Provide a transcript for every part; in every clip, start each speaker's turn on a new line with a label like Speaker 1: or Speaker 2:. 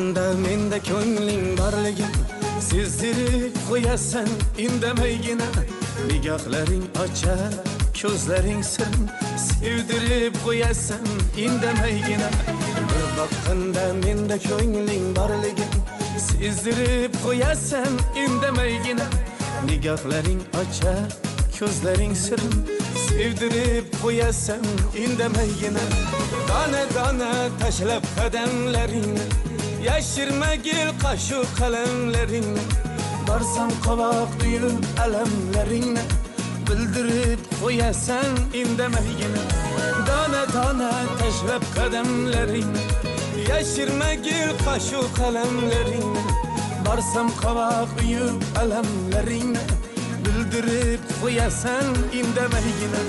Speaker 1: bakqanda menda ko'ngling borligin sezdirib qo'yasan indameygina nigohlaring ochar ko'zlaring sirm sevdirib qo'yasan indameygina bir bakqanda menda ko'ngling borligin sezdirib qo'yasan indameygina nigohlaring ochar ko'zlaring sirm sevdirib qo'yasan indameygina dona dona tashlab qadamlaringni yashirmagil qashu qalamlaringni borsam qovoq uyib alamlaringni bildirib qo'yasan indameygina dona dona tashlab qadamlaringni yashirmagil qashu qalamlaringni borsam qovoq uyib alamlaringni bildirib qo'yasan indameygina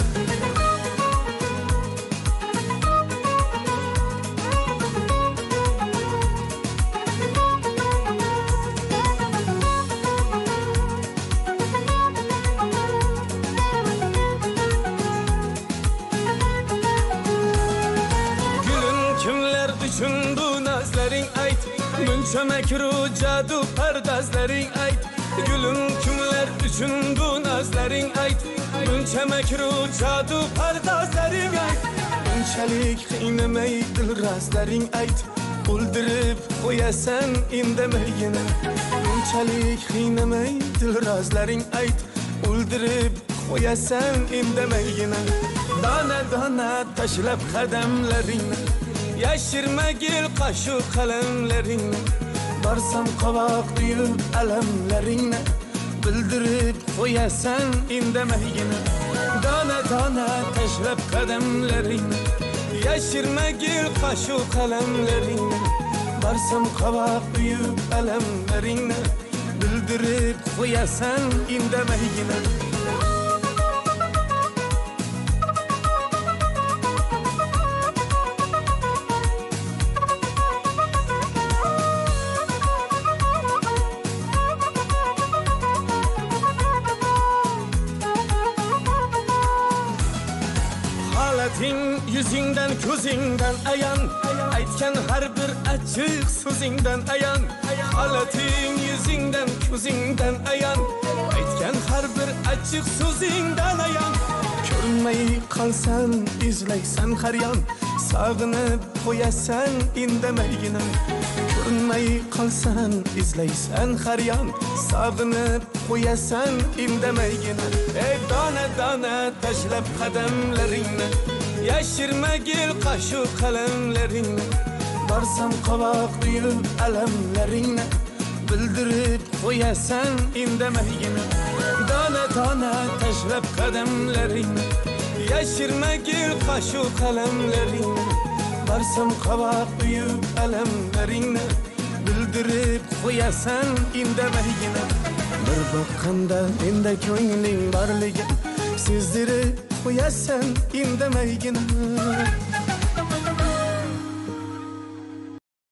Speaker 1: Üçün bu nazların ayt Muncha makru jadu pardazlaring ayt Gülüm kimler üçün bu nazların ayt Muncha makru jadu pardazlaring ayt Unchalik qiynamay dilrazlaring ayt O'ldirib qo'yasan indameygina Unchalik qiynamay dilrazlaring ayt O'ldirib qo'yasan indameygina Dona dona tashlab qadamlaringni yashirmagil qashu qalamlaringni borsam qovoq uyib alamlaringni bildirib qo'yasan indameygina dona dona tashlab qadamlaringni yashirmagil qashu qalamlaringni borsam qovoq uyib alamlaringni bildirib qo'yasan indameygina Halating yüzingdan ko'zingdan ayan aytgan har bir achchiq so'zingdan ayan Halating yüzingdan ko'zingdan ayan aytgan har bir achchiq so'zingdan ayan Ko'rinmay qolsan izlaysan har yon sog'inib qo'yasan indameygina Ko'rinmay qolsan izlaysan har yon sog'inib qo'yasan indameygina ey dona dona tashlab qadamlaringni yashirmagil qashu qalamlaringni borsam qovoq uyib alamlaringni bildirib qo'yasan indameygina dona dona tashlab qadamlaringni yashirmagil qashu qalamlaringni borsam qovoq uyib alamlaringni bildirib qo'yasan indameygina bir bakqanda menda ko'ngling borligin sezdirib qo'yasan indameygina